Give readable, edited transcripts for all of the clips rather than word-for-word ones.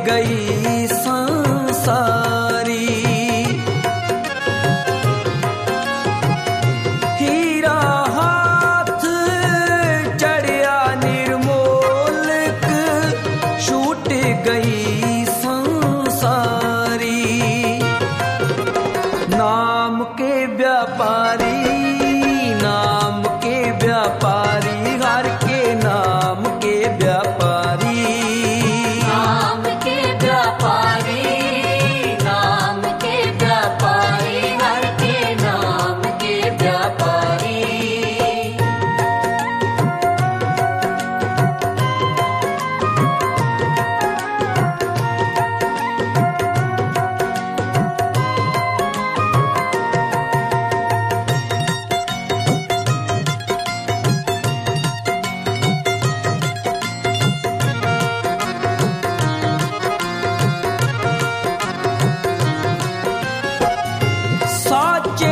गई संसारी। हीरा हाथ चढ़िया निर्मोलक छूट गई संसारी। नाम के व्यापारी, नाम के व्यापारी, हर के नाम के व्यापारी। नाम के व्यापारी, नाम के व्यापारी, हर के नाम के व्यापारी। साचे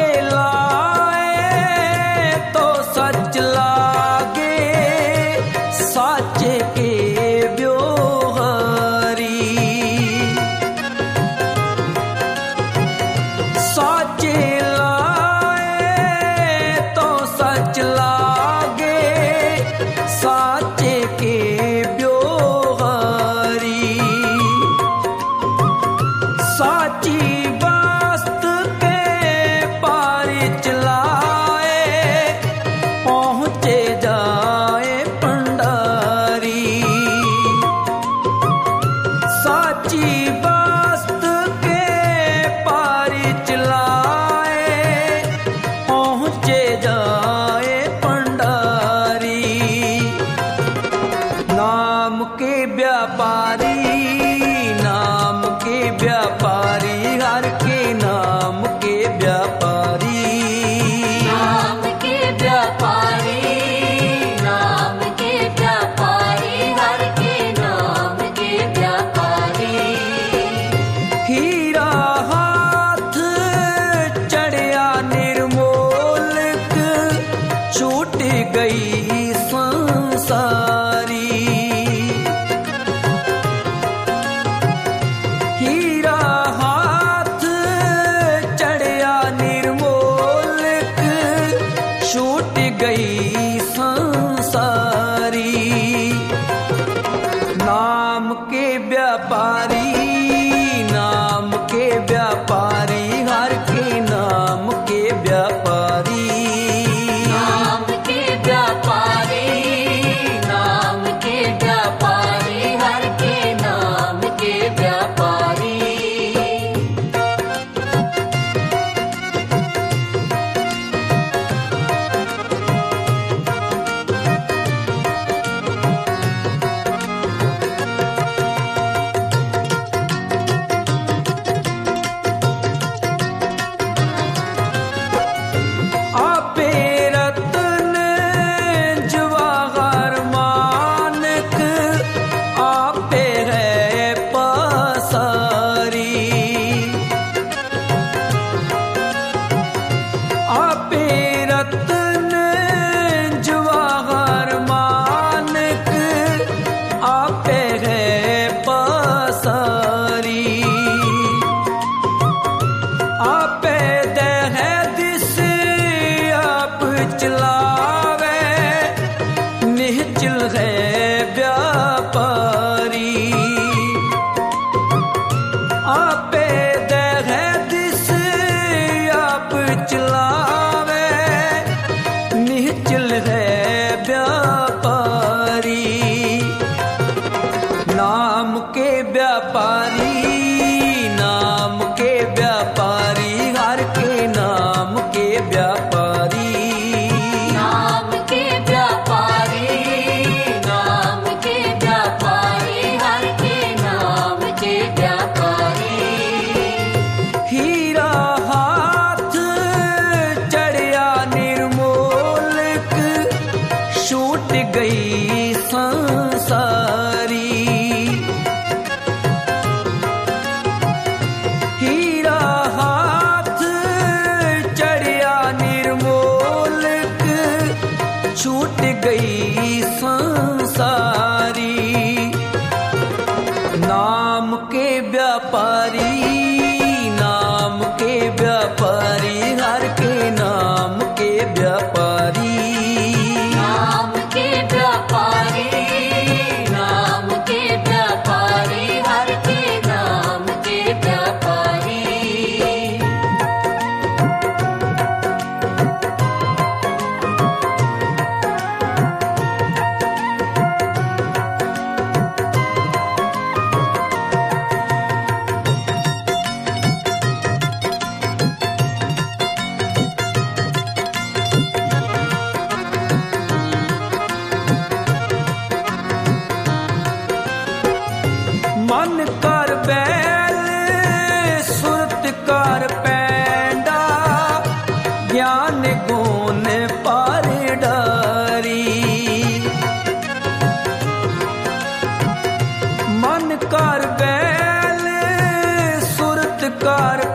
लाए तो सच लागे, साचे के व्योहारी। साचे लाए तो सच लागे, साचे के व्योहारी। साची वास्त के पार चलाए, पहुँचे जाए पंडारी। साची वास्त के पार चलाए, पहुँचे जाए पंडारी। नाम के व्यापारी, नाम के व्यापारी, हर के नाम के व्यापारी। नाम के व्यापारी, नाम के व्यापारी, हर के नाम के व्यापारी। हीरा हाथ चढ़िया निर्मोलक छूट गई संसारी। हीरा हाथ चढ़िया निर्मोलक छूट गई संसारी। नाम के व्यापारी, नाम के व्यापारी, हर के नाम के व्यापारी। नाम के व्यापारी, नाम के व्यापारी, हर के नाम के व्यापारी। आपे रत्न जवाहर मानक, आपे है पसारी। आपे रत्न जवाहर मानक, आपे है पसारी। आपे दह दिस आप चलावे, निश्चल है व्यापारी। आपे दह दिस आप चलावे, निश्चल है व्यापारी। नाम के व्यापारी, नाम के व्यापारी, हर के नाम के व्यापारी। नाम के व्यापारी, नाम के व्यापारी, हर के नाम के व्यापारी। हीरा हाथ चढ़िया निर्मोलक छूट गई संसारी। हीरा हाथ चढ़िया निर्मोलक छूट गई संसारी। नाम के व्यापारी, नाम के व्यापारी, हर के नाम के व्यापारी। नाम के व्यापारी, नाम के व्यापारी, हर के नाम के व्यापारी। मन कर बैल सुरत कर पैंडा, ज्ञान गुण पर डारी। मन कर बैल सुरत कर